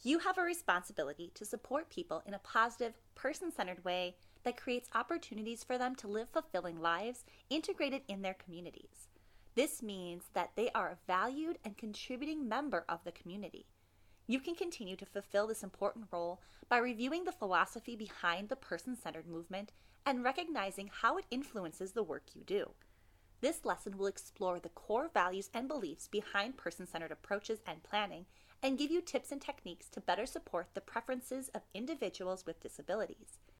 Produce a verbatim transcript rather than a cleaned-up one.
You have a responsibility to support people in a positive, person-centered way that creates opportunities for them to live fulfilling lives integrated in their communities. This means that they are a valued and contributing member of the community. You can continue to fulfill this important role by reviewing the philosophy behind the person-centered movement and recognizing how it influences the work you do. This lesson will explore the core values and beliefs behind person-centered approaches and planning and give you tips and techniques to better support the preferences of individuals with disabilities.